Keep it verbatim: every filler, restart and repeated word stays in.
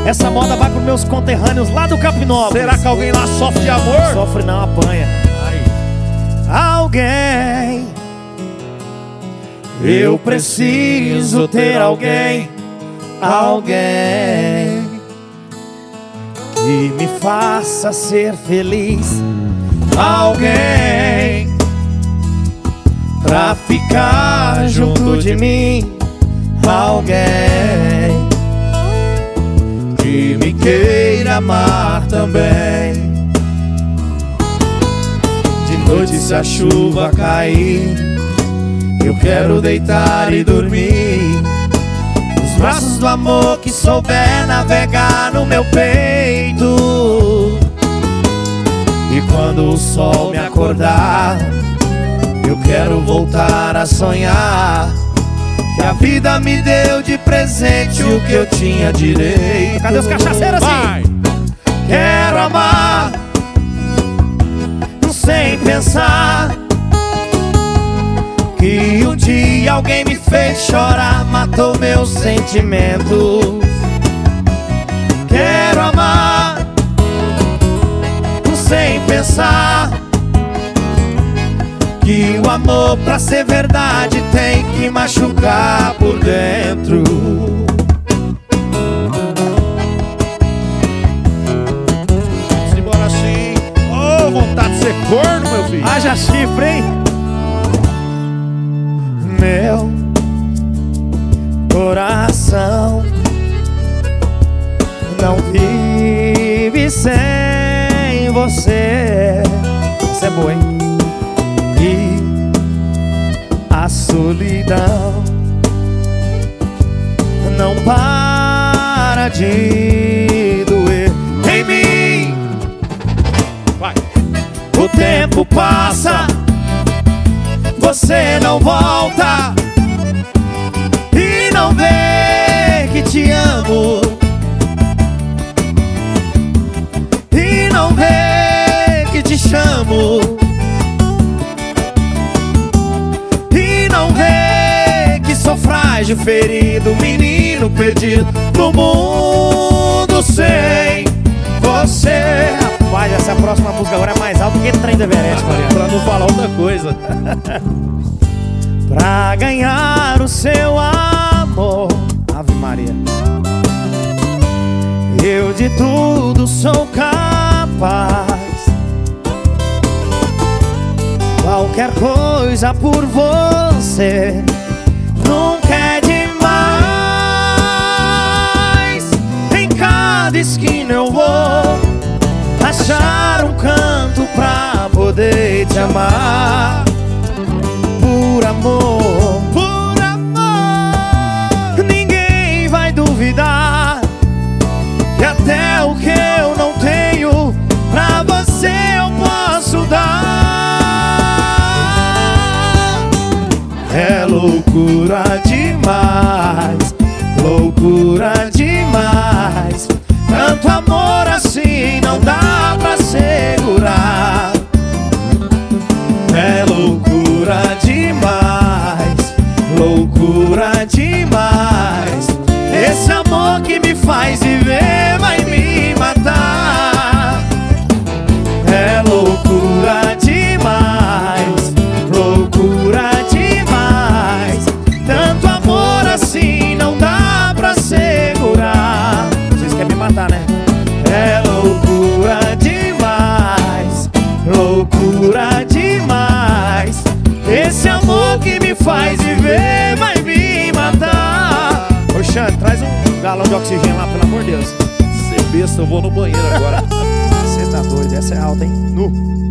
Essa moda vai pros meus conterrâneos lá do Capinópolis. Será que alguém lá sofre de amor? Sofre não, apanha. Ai. Alguém, eu preciso ter alguém, alguém que me faça ser feliz, alguém pra ficar junto de mim, alguém que me queira amar também. De noite se a chuva cair, eu quero deitar e dormir nos braços do amor que souber navegar no meu peito. E quando o sol me acordar, eu quero voltar a sonhar que a vida me deu de presente o que eu tinha direito. Cadê os cachaceiros assim? Quero amar sem pensar que um dia alguém me fez chorar, matou meus sentimentos. Quero amar sem pensar que o amor pra ser verdade tem que machucar por dentro. Vamos embora assim. Oh, vontade de ser corno, meu filho. Haja chifre, hein? Meu coração não vive sem você. Isso é boa, hein? E a solidão não para de doer em mim. Vai. O tempo passa, você não volta e não vê que te amo, e não vê que te chamo, e não vê que sou frágil, ferido, menino perdido no mundo sem você. Rapaz, essa próxima música agora é mais alta que trem do Everest, Mariana. Pra não falar outra coisa. Pra ganhar o seu amor, Ave Maria, eu de tudo sou capaz. Qualquer coisa por você nunca é demais. Em cada esquina eu vou achar um canto pra poder te amar. Por amor, por amor, ninguém vai duvidar que até o que eu não tenho pra você eu posso dar. É loucura demais, loucura demais. Tanto amor assim não dá pra segurar. É loucura demais, loucura demais. Esse amor que me faz viver vai me matar. É loucura demais, loucura demais. Tanto amor assim não dá pra segurar. Vocês querem me matar, né? É loucura demais, loucura demais. Esse amor que me faz viver vai me matar. Ô Xande, traz um galão de oxigênio lá, pelo amor de Deus. Você besta, eu vou no banheiro agora. Você tá doido, essa é alta, hein? Nu.